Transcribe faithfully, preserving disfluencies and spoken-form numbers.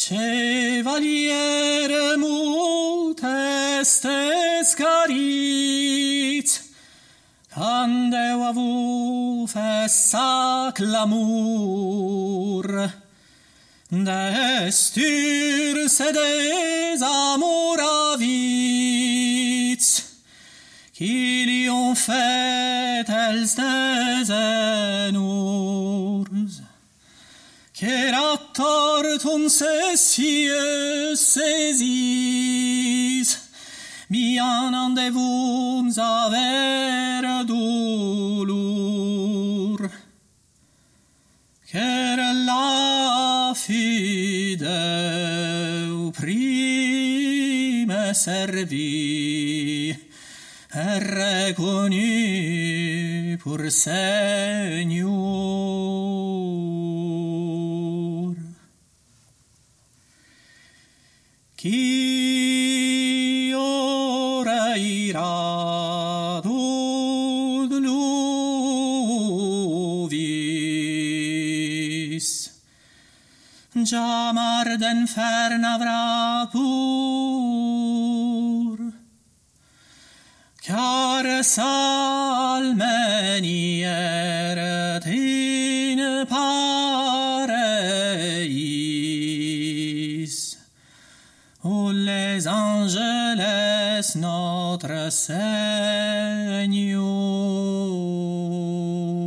Chevaliere mult estes carit, quand eu avu fessac l'amour, destur se des amoravits, qui li ont fait els desenurs, qu'era tortum sesieux saisis, bien andevums aver dolor, qu'er la fideu prime servi, reconnu pour Seigneur. Qui ora ira dud luvis, jamar d'enfer n'avrà pur, car salmenière in pareis, où les anges laissent notre Seigneur.